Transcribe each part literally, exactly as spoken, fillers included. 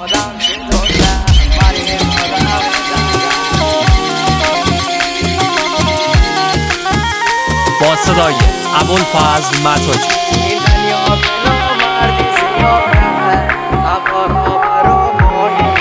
با صدای ابوالفضل متاجی. این دنیا که نامردی زیاده، ابر آبر و ماهی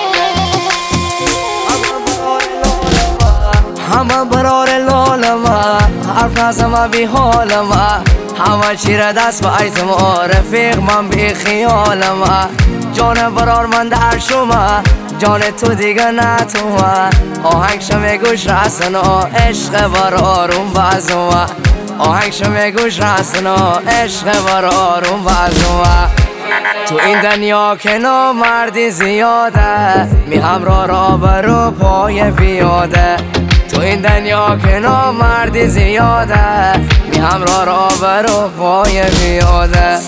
همه برار لالما، حرف نزم بی حالما، همه چی را دست به ایتما، رفیق من بی خیالما. جان برار من در شما، جان تو دیگه نه تو آهنگ شمی گوش رسنا، عشق برارون بازما. آهنگ شمی گوش رسنا، عشق برارون بازما. تو این دنیا که نامردی زیاده، می همراه را برو پای بیاده. تو این دنیا که نامردی زیاده، می همراه را برو پای بیاده.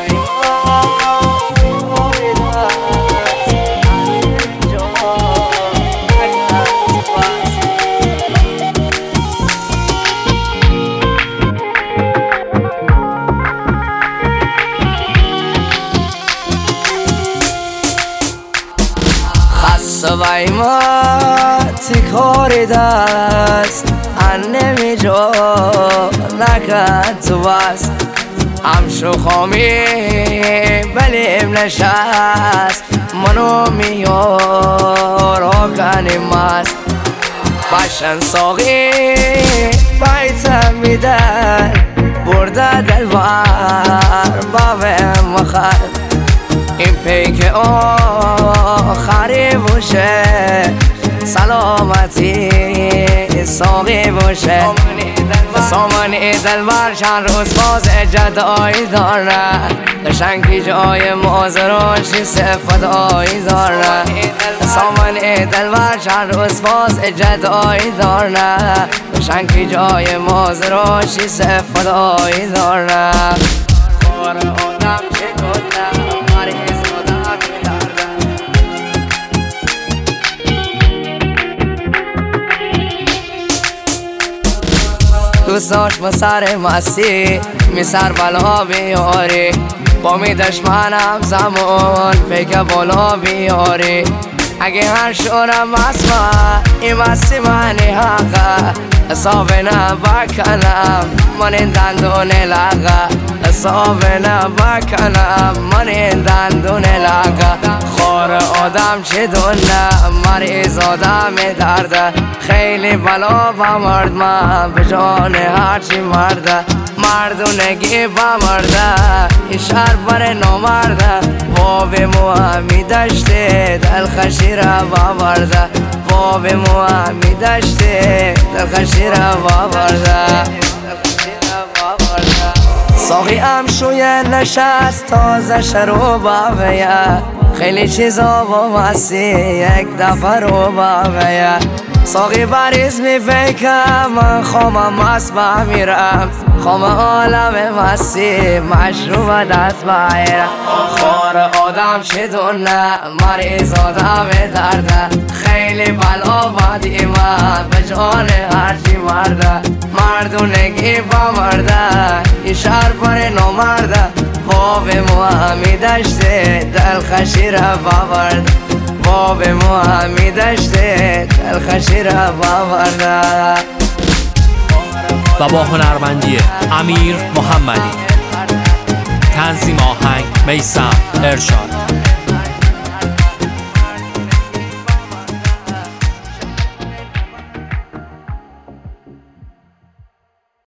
سوای ما تکاری دست ان نمی جو نکن تو بس همشو خامی بلیم نشست منو میار آکنیم مست باشن ساقی بایتم میدن برده دلوار بابه مخر این پیک آخری باشه سلامتی ساقی باشه سامانی دلبر چند روز باز جدایی داره قشنگی جای مازراشی صفدایی داره سامانی دلبر چند روز باز جدایی داره قشنگی جای مازراشی صفدایی داره خور آدم چه کنه دوست داشت با سر مستی می سر بلا بیاری با می دشمنم زمان پیک بالا بیاری اگه هر شورم مسما این مستی منی حقا حساب نبکنم من این دندون لغا حساب نبکنم من این دندون لغا خور آدم چه دونه مریض آدم درده خیلی بلا با مرد من به جان هرچی مرده مردونگی با مرده این شهر بر نامرده باب موهمی دشته دلخشی را با مرده باب موهمی دشته دلخشی را با مرده ساقی هم شویه نشست تازه شروع باویه خیلی چیزا با مستی یک دفعه رو باویه ساقی بریز می فکرم من خامم مست بمیرم خام عالم مستی مشروب دست بایرم خور آدم چه دونه مریض آدم درده خیلی بلا بادی من به جان هرچی مرده مردونگی با مرده این شهر پر نامرده باب موهمی دشته دلخشی را باورده باب موهمی دشته دلخشی را باورده و با هنرمندی امیر محمدی تنظیم آهنگ میثم ارشاد.